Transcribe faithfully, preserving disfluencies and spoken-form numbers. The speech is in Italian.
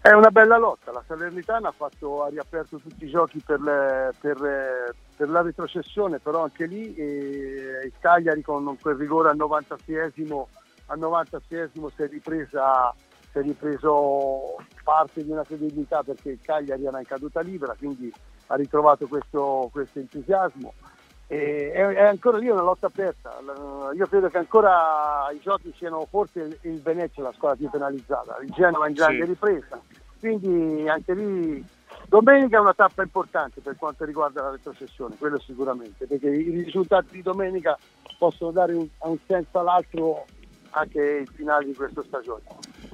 È una bella lotta, la Salernitana ha, fatto, ha riaperto tutti i giochi per, le, per, le, per la retrocessione, però anche lì eh, il Cagliari con quel rigore al novantaseiesimo, al novantaseiesimo si è ripresa, si è ripreso parte di una credibilità, perché il Cagliari era in caduta libera, quindi ha ritrovato questo, questo entusiasmo. E è, è ancora lì una lotta aperta. Io credo che ancora i giochi siano, forse il Venezia la squadra più penalizzata, il Genoa in grande sì. ripresa, quindi anche lì domenica è una tappa importante per quanto riguarda la retrocessione, quello sicuramente, perché i risultati di domenica possono dare un, a un senso all'altro anche il finale di questa stagione.